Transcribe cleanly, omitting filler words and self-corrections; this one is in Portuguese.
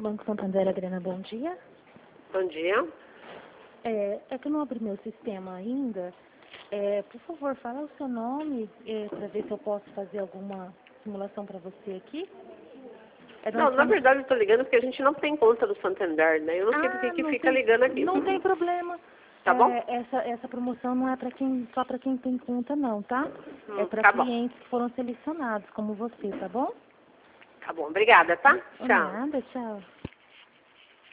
Banco Santander, Adriana, bom dia. Bom dia. É que eu não abri meu sistema ainda. Por favor, fala o seu nome para ver se eu posso fazer alguma simulação para você aqui. Não, na verdade eu estou ligando porque a gente não tem conta do Santander, né? Eu não sei por que fica ligando aqui. Não tem problema. Tá bom? Essa promoção não é só para quem tem conta não, tá? É para tá clientes que foram selecionados, como você, tá bom? Tá bom, obrigada, tá? Tchau. Nada, tchau.